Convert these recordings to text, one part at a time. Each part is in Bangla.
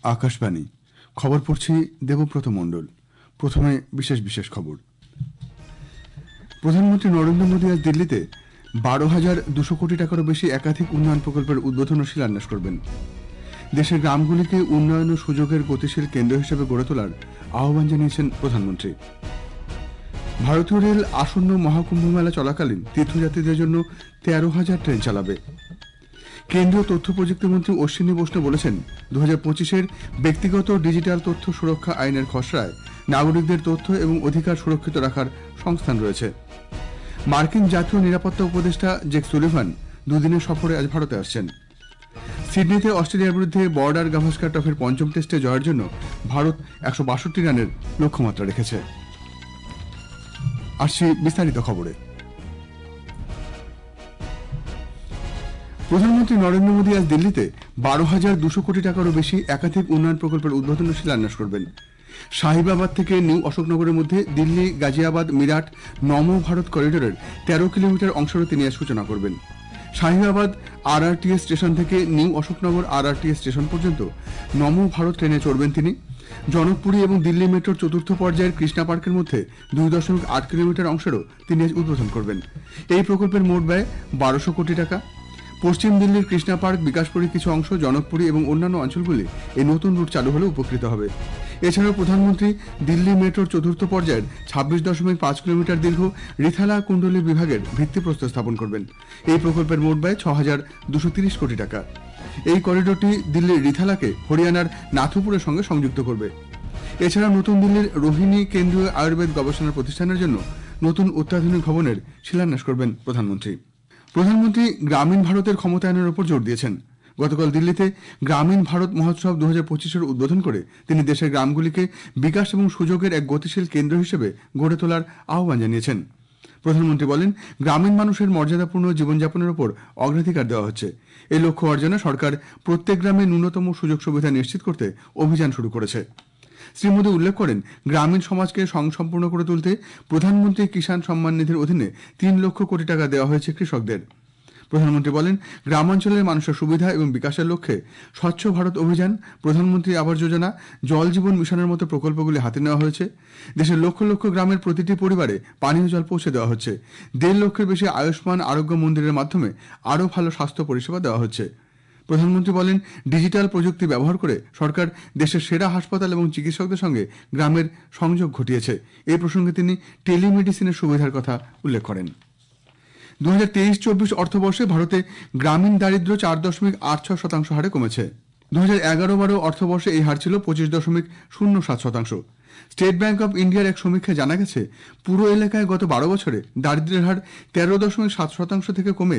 আকাশবাণী খবর পড়ছি দেবব্রত মণ্ডল। প্রথমে বিশেষ খবর। প্রধানমন্ত্রী নরেন্দ্র মোদী আজ দিল্লিতে 12,200 কোটি টাকারও বেশি একাধিক উন্নয়ন প্রকল্পের উদ্বোধন ও শিলান্যাস করবেন। দেশের গ্রামগুলিকে উন্নয়ন ও সুযোগের গতিশীল কেন্দ্র হিসেবে গড়ে তোলার আহ্বান জানিয়েছেন প্রধানমন্ত্রী। ভারতীয় রেল আসন্ন মহাকুম্ভ মেলা চলাকালীন তীর্থযাত্রীদের জন্য 13,000 ট্রেন চালাবে। কেন্দ্রীয় তথ্য প্রযুক্তি মন্ত্রী অশ্বিনী বৈষ্ণব বলেছেন, 2025-এর ব্যক্তিগত ডিজিটাল তথ্য সুরক্ষা আইনের খসড়ায় নাগরিকদের তথ্য এবং অধিকার সুরক্ষিত রাখার সংস্থান রয়েছে। মার্কিন জাতীয় নিরাপত্তা উপদেষ্টা জেক সুলিভান দুদিনের সফরে আজ ভারতে আসছেন। সিডনিতে অস্ট্রেলিয়ার বিরুদ্ধে বর্ডার গাভাস্কার ট্রফির পঞ্চম টেস্টে জয়ের জন্য ভারত 162 রানের লক্ষ্যমাত্রা রেখেছে। আসছি বিস্তারিত খবরে। প্রধানমন্ত্রী নরেন্দ্র মোদী আজ দিল্লিতে 12,200 কোটি টাকারও বেশি একাধিক উন্নয়ন প্রকল্পের উদ্বোধন ও শিলান্যাস করবেন। শাহিবাবাদ থেকে নিউ অশোকনগরের মধ্যে দিল্লি গাজিয়াবাদ মিরাট নম ভারত করিডোরের 13 কিলোমিটার অংশেরও তিনি আজ সূচনা করবেন। শাহিবাবাদ RRTS স্টেশন থেকে নিউ অশোকনগর RRTS স্টেশন পর্যন্ত নম ভারত ট্রেনে চড়বেন তিনি। জনকপুরী এবং দিল্লি মেট্রোর চতুর্থ পর্যায়ের কৃষ্ণা পার্কের মধ্যে 2.8 কিলোমিটার অংশেরও তিনি আজ উদ্বোধন করবেন। এই প্রকল্পের মোট ব্যয় 1200 কোটি টাকা। পশ্চিম দিল্লির কৃষ্ণা পার্ক, বিকাশপুরীর কিছু অংশ, জনকপুরী এবং অন্যান্য অঞ্চলগুলি এই নতুন রুট চালু হলে উপকৃত হবে। এছাড়াও প্রধানমন্ত্রী দিল্লি মেট্রোর চতুর্থ পর্যায়ের 26.5 কিলোমিটার দীর্ঘ রিথালা কুণ্ডলী বিভাগের ভিত্তিপ্রস্তর স্থাপন করবেন। এই প্রকল্পের মোট ব্যয় 6,230 কোটি টাকা। এই করিডোরটি দিল্লির রিথালাকে হরিয়ানার নাথুপুরের সঙ্গে সংযুক্ত করবে। এছাড়া নতুন দিল্লির রোহিণী কেন্দ্রীয় আয়ুর্বেদ গবেষণা প্রতিষ্ঠানের জন্য নতুন অত্যাধুনিক ভবনের শিলান্যাস করবেন প্রধানমন্ত্রী। প্রধানমন্ত্রী গ্রামীণ ভারতের ক্ষমতায়নের উপর জোর দিয়েছেন। গতকাল দিল্লিতে গ্রামীণ ভারত মহোৎসব 2025-এর উদ্বোধন করে তিনি দেশের গ্রামগুলিকে বিকাশ এবং সুযোগের এক গতিশীল কেন্দ্র হিসেবে গড়ে তোলার আহ্বান জানিয়েছেন। প্রধানমন্ত্রী বলেন, গ্রামীণ মানুষের মর্যাদাপূর্ণ জীবনযাপনের উপর অগ্রাধিকার দেওয়া হচ্ছে। এই লক্ষ্য অর্জনে সরকার প্রত্যেক গ্রামে ন্যূনতম সুযোগ সুবিধা নিশ্চিত করতে অভিযান শুরু করেছে। শ্রী মোদী উল্লেখ করেন, গ্রামীণ সমাজকে স্বয়ংসম্পূর্ণ করে তুলতে প্রধানমন্ত্রী কিষাণ সম্মান নিধির অধীনে 3 লক্ষ কোটি টাকা দেওয়া হয়েছে কৃষকদের। প্রধানমন্ত্রী বলেন, গ্রামাঞ্চলের মানুষের সুবিধা এবং বিকাশের লক্ষ্যে স্বচ্ছ ভারত অভিযান, প্রধানমন্ত্রী আবাস যোজনা, জল জীবন মিশনের মতো প্রকল্পগুলি হাতে নেওয়া হয়েছে। দেশের লক্ষ লক্ষ গ্রামের প্রতিটি পরিবারে পানীয় জল পৌঁছে দেওয়া হচ্ছে। 1.5 লক্ষের বেশি আয়ুষ্মান আরোগ্য মন্দিরের মাধ্যমে আরও ভালো স্বাস্থ্য পরিষেবা দেওয়া হচ্ছে। প্রধানমন্ত্রী বলেন, ডিজিটাল প্রযুক্তি ব্যবহার করে সরকার দেশের সেরা হাসপাতাল এবং চিকিৎসকদের সঙ্গে গ্রামের সংযোগ ঘটিয়েছে। এই প্রসঙ্গে তিনি টেলিমেডিসিনের সুবিধার কথা উল্লেখ করেন। 2023-24 অর্থবর্ষে ভারতে গ্রামীণ দারিদ্র্য 4.86% হারে কমেছে। 2011-12 অর্থবর্ষে এই হার ছিল 25.07%। স্টেট ব্যাংক অব ইন্ডিয়ার এক সমীক্ষায় জানা গেছে, পুরো এলাকায় গত 12 বছরে দারিদ্র্যের হার 13.7% থেকে কমে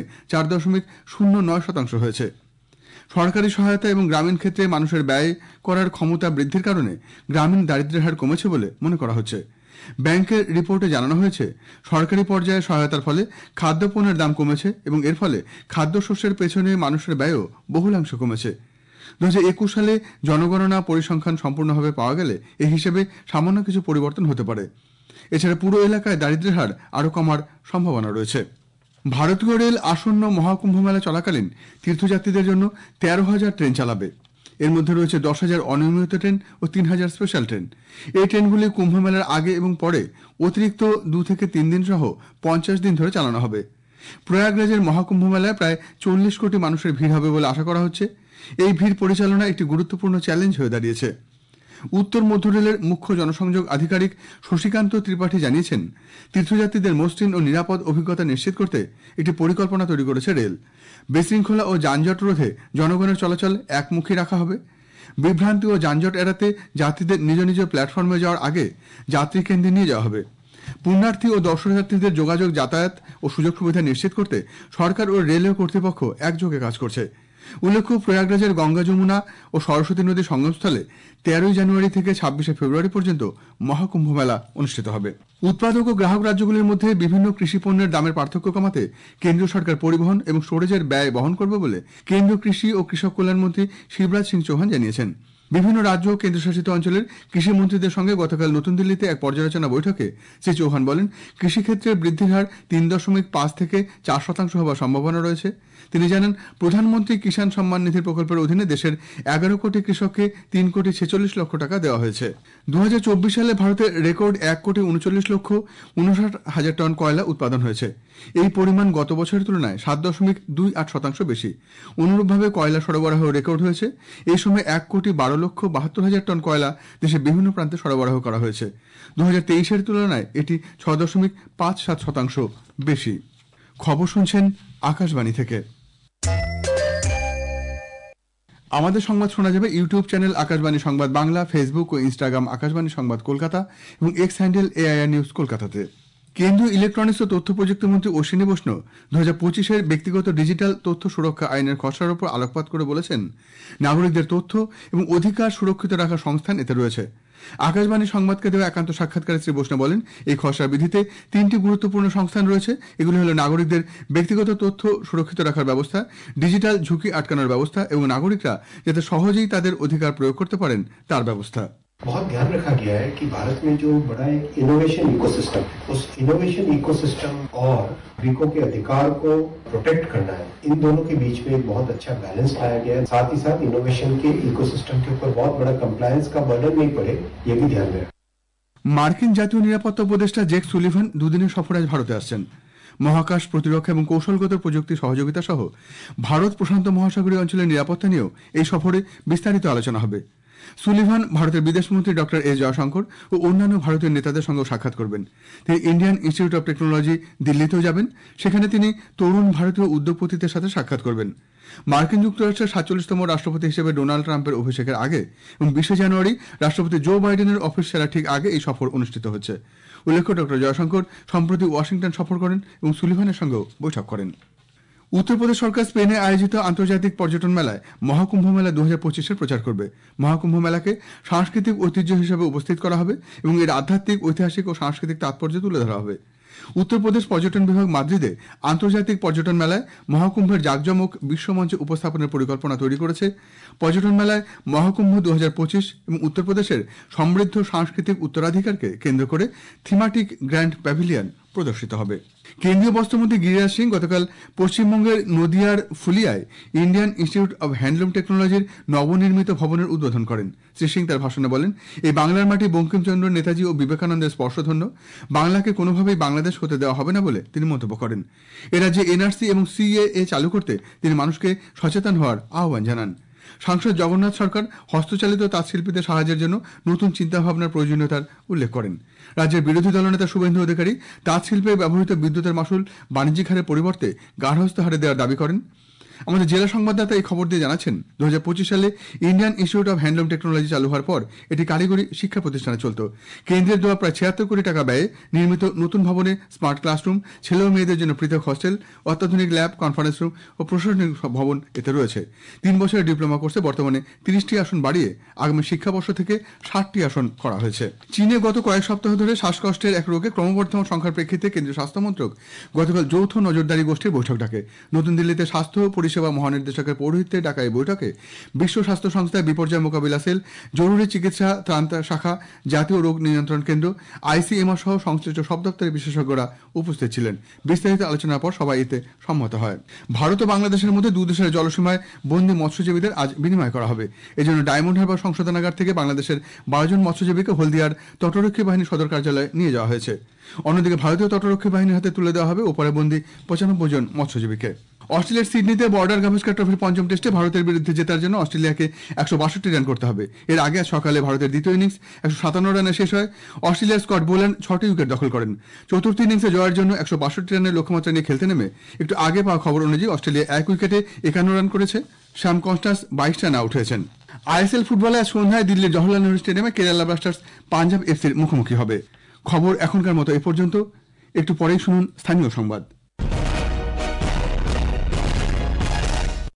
4.09% হয়েছে। সরকারি সহায়তা এবং গ্রামীণ ক্ষেত্রে মানুষের ব্যয় করার ক্ষমতা বৃদ্ধির কারণে গ্রামীণ দারিদ্র্যের হার কমেছে বলে মনে করা হচ্ছে। ব্যাংকের রিপোর্টে জানানো হয়েছে, সরকারি পর্যায়ে সহায়তার ফলে খাদ্যপণ্যের দাম কমেছে এবং এর ফলে খাদ্যশস্যের পেছনে মানুষের ব্যয়ও বহুলাংশ কমেছে। 2021 সালে জনগণনা পরিসংখ্যান সম্পূর্ণভাবে পাওয়া গেলে এই হিসেবে সামান্য কিছু পরিবর্তন হতে পারে। এছাড়া পুরো এলাকায় দারিদ্র্যের হার আরও কমার সম্ভাবনা রয়েছে। ভারতীয় রেল আসন্ন মহাকুম্ভ মেলা চলাকালীন তীর্থযাত্রীদের জন্য 13,000 ট্রেন চালাবে। এর মধ্যে রয়েছে 10,000 অনিয়মিত ট্রেন ও 3,000 স্পেশাল ট্রেন। এই ট্রেনগুলি কুম্ভ মেলার আগে এবং পরে অতিরিক্ত 2 থেকে 3 দিন সহ 50 দিন ধরে চালানো হবে। প্রয়াগরাজের মহাকুম্ভ মেলায় প্রায় 40 কোটি মানুষের ভিড় হবে বলে আশা করা হচ্ছে। এই ভিড় পরিচালনা একটি গুরুত্বপূর্ণ চ্যালেঞ্জ হয়ে দাঁড়িয়েছে। উত্তর মধ্য রেলের মুখ্য জনসংযোগ আধিকারিক শশীকান্ত ত্রিপাঠী জানিয়েছেন, তীর্থযাত্রীদের মসৃণ ও নিরাপদ অভিজ্ঞতা নিশ্চিত করতে একটি পরিকল্পনা তৈরি করেছে রেল। বিশৃঙ্খলা ও যানজট রোধে জনগণের চলাচল একমুখী রাখা হবে। বিভ্রান্তি ও যানজট এড়াতে যাত্রীদের নিজ নিজ প্ল্যাটফর্মে যাওয়ার আগে যাত্রী কেন্দ্রে নিয়ে যাওয়া হবে। পুণ্যার্থী ও দর্শনার্থীদের যোগাযোগ, যাতায়াত ও সুযোগ সুবিধা নিশ্চিত করতে সরকার ও রেলওয়ে কর্তৃপক্ষ একযোগে কাজ করছে। উল্লেখ্য, প্রয়াগরাজের গঙ্গা, যমুনা ও সরস্বতী নদীর সঙ্গমস্থলে 13 জানুয়ারি থেকে 26 ফেব্রুয়ারি পর্যন্ত মহাকুম্ভ মেলা অনুষ্ঠিত হবে। উৎপাদক ও গ্রাহক রাজ্যগুলির মধ্যে বিভিন্ন কৃষি পণ্যের দামের পার্থক্য কমাতে কেন্দ্রীয় সরকার পরিবহন এবং স্টোরেজের ব্যয় বহন করবে বলে কেন্দ্রীয় কৃষি ও কৃষক কল্যাণ মন্ত্রী শিবরাজ সিং চৌহান জানিয়েছেন। বিভিন্ন রাজ্য ও কেন্দ্রশাসিত অঞ্চলের কৃষি মন্ত্রীদের সঙ্গে গতকাল নতুন দিল্লিতে এক পর্যালোচনা বৈঠকে শ্রী চৌহান বলেন, কৃষিক্ষেত্রে বৃদ্ধির হার 3.5 থেকে 4% হওয়ার সম্ভাবনা রয়েছে। তিনি জানান, প্রধানমন্ত্রী কিষাণ সম্মান নিধি প্রকল্পের অধীনে দেশের 11 কোটি কৃষককে 3,46,00,000 টাকা দেওয়া হয়েছে। 2024 সালে ভারতে রেকর্ড 1,39,59,000 টন কয়লা উৎপাদন হয়েছে। এই পরিমাণ গত বছরের তুলনায় 7.28% বেশি। অনুরূপভাবে কয়লা সরবরাহ রেকর্ড হয়েছে। এই সময় 1,12,72,000 টন কয়লা দেশের বিভিন্ন প্রান্তে সরবরাহ করা হয়েছে। 2023-এর তুলনায় এটি 6.57% বেশি। খবর শুনছেন আকাশবাণী থেকে। আমাদের সংবাদ শোনা যাবে ইউটিউব চ্যানেল আকাশবাণী সংবাদ বাংলা, ফেসবুক ও ইনস্টাগ্রাম আকাশবাণী সংবাদ কলকাতা এবং এক্স হ্যান্ডেল AIR নিউজ কলকাতাতে। কেন্দ্রীয় ইলেকট্রনিক্স ও তথ্য প্রযুক্তি মন্ত্রী অশ্বিনী বৈষ্ণব 2025-এর ব্যক্তিগত ডিজিটাল তথ্য সুরক্ষা আইনের খসড়ার উপর আলোকপাত করে বলেছেন, নাগরিকদের তথ্য এবং অধিকার সুরক্ষিত রাখার সংস্থান এতে রয়েছে। আকাশবাণী সংবাদকে দেওয়া একান্ত সাক্ষাৎকারে শ্রী বৈষ্ণব বলেন, এই খসড়া বিধিতে 3টি গুরুত্বপূর্ণ সংস্থান রয়েছে। এগুলি হল নাগরিকদের ব্যক্তিগত তথ্য সুরক্ষিত রাখার ব্যবস্থা, ডিজিটাল ঝুঁকি আটকানোর ব্যবস্থা এবং নাগরিকরা যাতে সহজেই তাদের অধিকার প্রয়োগ করতে পারেন তার ব্যবস্থা। बहुत ध्यान रखा गया है कि भारत में जो बड़ा एक इनोवेशन इकोसिस्टम, उस इनोवेशन इकोसिस्टम और नागरिकों के अधिकार को प्रोटेक्ट करना है, इन दोनों के बीच में एक बहुत अच्छा बैलेंस लाया गया है। साथ ही साथ इनोवेशन के इकोसिस्टम के ऊपर बहुत बड़ा कंप्लायंस का बर्डन नहीं पड़े, ये भी ध्यान में। মার্কিন জাতীয় নিরাপত্তা উপদেষ্টা জেক সুলিভান দুদিনের সফরে আজ ভারতে আসছেন। মহাকাশ, প্রতিরক্ষা এবং কৌশলগত প্রযুক্তি সহযোগিতা সহ ভারত প্রশান্ত মহাসাগরীয় অঞ্চলের নিরাপত্তা নিয়েও এই সফরে বিস্তারিত আলোচনা হবে। সুলিভান ভারতের বিদেশমন্ত্রী ডক্টর এস জয়শঙ্কর ও অন্যান্য ভারতীয় নেতাদের সঙ্গে সাক্ষাৎ করবেন। তিনি ইন্ডিয়ান ইনস্টিটিউট অব টেকনোলজি দিল্লিতেও যাবেন। সেখানে তিনি তরুণ ভারতীয় উদ্যোগপতিদের সাথে সাক্ষাৎ করবেন। মার্কিন যুক্তরাষ্ট্রের 47তম রাষ্ট্রপতি হিসেবে ডোনাল্ড ট্রাম্পের অভিষেকের আগে এবং 20 জানুয়ারি রাষ্ট্রপতি জো বাইডেনের অফিস ছাড়া ঠিক আগে এই সফর অনুষ্ঠিত হচ্ছে। উল্লেখ্য, ডক্টর জয়শঙ্কর সম্প্রতি ওয়াশিংটন সফর করেন এবং সুলিভানের সঙ্গেও বৈঠক করেন। উত্তরপ্রদেশ সরকার স্পেনে আয়োজিত আন্তর্জাতিক পর্যটন মেলায় মহাকুম্ভ মেলা 2025-এর প্রচার করবে। মহাকুম্ভ মেলাকে সাংস্কৃতিক ঐতিহ্য হিসেবে উপস্থিত করা হবে এবং এর আধ্যাত্মিক, ঐতিহাসিক ও সাংস্কৃতিক তাৎপর্য তুলে ধরা হবে। উত্তরপ্রদেশ পর্যটন বিভাগ মাদ্রিদে আন্তর্জাতিক পর্যটন মেলায় মহাকুম্ভের জাঁকজমক বিশ্বমঞ্চে উপস্থাপনের পরিকল্পনা তৈরি করেছে। পর্যটন মেলায় মহাকুম্ভ 2025 এবং উত্তরপ্রদেশের সমৃদ্ধ সাংস্কৃতিক উত্তরাধিকারকে কেন্দ্র করে থিমাটিক গ্র্যান্ড প্যাভিলিয়ন প্রদর্শিত হবে। কেন্দ্রীয় বস্ত্রমন্ত্রী গিরিরাজ সিং গতকাল পশ্চিমবঙ্গের নদিয়ার ফুলিয়ায় ইন্ডিয়ান ইনস্টিটিউট অব হ্যান্ডলুম টেকনোলজির নবনির্মিত ভবনের উদ্বোধন করেন। শ্রী সিং তার ভাষণে বলেন, এই বাংলার মাটি বঙ্কিমচন্দ্র, নেতাজি ও বিবেকানন্দের স্পর্শধন্য। বাংলাকে কোনোভাবেই বাংলাদেশ হতে দেওয়া হবে না বলে তিনি মন্তব্য করেন। এ রাজ্যে NRC এবং CAA চালু করতে তিনি মানুষকে সচেতন হওয়ার আহ্বান জানান। সাংসদ জগন্নাথ সরকার হস্তচালিত তাঁতশিল্পীদের সাহায্যের জন্য নতুন চিন্তাভাবনার প্রয়োজনীয়তার উল্লেখ করেন। রাজ্যের বিরোধী দলনেতা শুভেন্দু অধিকারী তাঁতশিল্পে ব্যবহৃত বিদ্যুতের মাসুল বাণিজ্যিক হারের পরিবর্তে গার্হস্থ্য হারে দেওয়ার দাবি করেন। আমাদের জেলা সংবাদদাতা এই খবর দিয়ে জানাচ্ছেন, 2025 সালে Indian institute of handloom technology চালু হওয়ার পর এটি কারিগরি শিক্ষা প্রতিষ্ঠানে চলত। কেন্দ্রের দেওয়া প্রায় 76 কোটি টাকা ব্যয়ে নির্মিত নতুন ভবনে স্মার্ট ক্লাসরুম, ছেলে ও মেয়েদের জন্য পৃথক হস্টেল, অত্যাধুনিক ল্যাব, কনফারেন্স রুম ও প্রশাসনিক ভবন এতে রয়েছে। 3 বছরের ডিপ্লোমা কোর্সে বর্তমানে 30টি আসন বাড়িয়ে আগামী শিক্ষাবর্ষ থেকে 60টি আসন করা হয়েছে। চীনে গত কয়েক সপ্তাহ ধরে শ্বাসকষ্টের এক রোগে ক্রমবর্ধমান সংখ্যার প্রেক্ষিতে কেন্দ্রীয় স্বাস্থ্য মন্ত্রক গতকাল যৌথ নজরদারি গোষ্ঠীর বৈঠক ডাকে। নতুন দিল্লিতে স্বাস্থ্য পরিষেবা মহানির্দেশকের পৌরোহিত্যে ডাকা এই বৈঠকে বিশ্ব স্বাস্থ্য সংস্থা, বিপর্যয় মোকাবিলা সেল, জরুরি চিকিৎসা ত্রাণ শাখা, জাতীয় রোগ নিয়ন্ত্রণ কেন্দ্র, ICMR সহ সংশ্লিষ্ট সব দপ্তরের বিশেষজ্ঞরা উপস্থিত ছিলেন। বিস্তারিত আলোচনার পর সবাই এতে সম্মত হয়। ভারত ও বাংলাদেশের মধ্যে দুই দেশের জলসীমায় বন্দী মৎস্যজীবীদের আজ বিনিময় করা হবে। এজন্য ডায়মন্ড হারবার সংশোধনাগার থেকে বাংলাদেশের 12 জন মৎস্যজীবীকে হলদিয়ার তটরক্ষী বাহিনী সদর কার্যালয়ে নিয়ে যাওয়া হয়েছে। অন্যদিকে ভারতীয় তটরক্ষী বাহিনীর হাতে তুলে দেওয়া হবে ওপরে বন্দী 95 জন মৎস্যজীবীকে। অস্ট্রেলিয়ার সিডনিতে বর্ডার গাভাস্কার ট্রফির 5ম টেস্টে ভারতের বিরুদ্ধে জেতার জন্য অস্ট্রেলিয়াকে 162 রান করতে হবে। এর আগে আজ সকালে ভারতের দ্বিতীয় ইনিংস 157 রানে শেষ হয়। অস্ট্রেলিয়ার স্কট বোল্যান্ড 6টি উইকেট দখল করেন। চতুর্থ ইনিংসে জয়ের জন্য 162 রানের লক্ষ্যমাত্রা নিয়ে খেলতে নেমে একটু আগে পাওয়া খবর অনুযায়ী অস্ট্রেলিয়া 1 উইকেটে 51 রান করেছে। শ্যাম কনস্টান্স 22 রানে আউট হয়েছেন। ISL ফুটবলে আজ সন্ধ্যায় দিল্লির জওহরলাল নেহরু স্টেডিয়ামে কেরালা ব্লাস্টার্স পাঞ্জাব FC'র মুখোমুখি হবে। খবর এখনকার মতো এ পর্যন্ত। একটু পরেই শুনুন স্থানীয় সংবাদ।